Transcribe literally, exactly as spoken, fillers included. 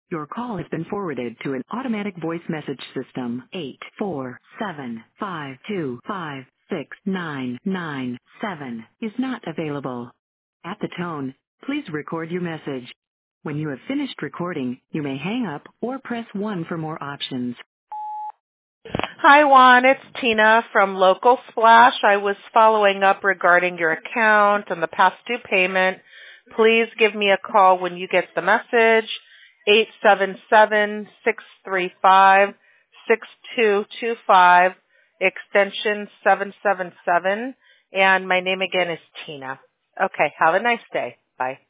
Your call has been forwarded to an automatic voice message system. eight four seven five two five six nine nine seven is not available. At the tone, please record your message. When you have finished recording, you may hang up or press one for more options. Hi, Juan. It's Tina from Local Splash. I was following up regarding your account and the past due payment. Please give me a call when you get the message, eight seven seven, six three five, six two two five, extension seven seven seven, and my name again is Tina. Okay, have a nice day. Bye.